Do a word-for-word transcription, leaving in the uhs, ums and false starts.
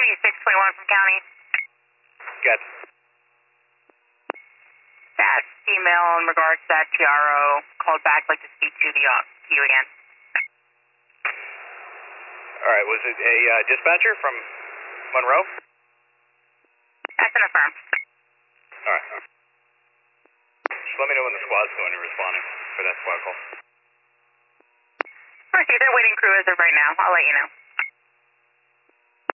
twenty-six twenty-one from county. Good. That female in regards to that T R O called back, like to speak to the uh, you again. All right, was it a uh, dispatcher from Monroe? That's an affirm. All right. Just let me know when the squad's going and responding for that squad call. Okay, they're waiting crew as of right now. I'll let you know.